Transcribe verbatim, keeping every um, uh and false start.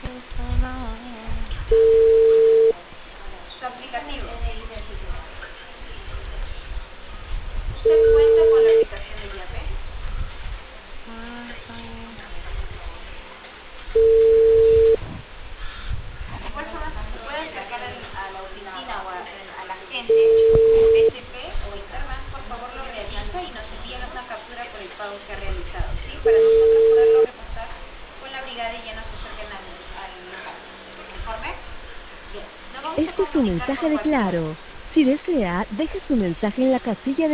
Su aplicativo. ¿Usted cuenta con la aplicación de Yape? De igual forma, si se puede acercar al- a la oficina o a, a la gente de B C P o Interbank, por favor lo realiza y nos envía una captura por el pago que ha realizado, ¿sí? Para nosotros poderlo reportar con la brigada y ya nos acerquen al, al local. ¿Conforme? Bien. Nos vamos a Este es un comunicar por mensaje de WhatsApp. Claro. Si desea, deje su mensaje en la casilla de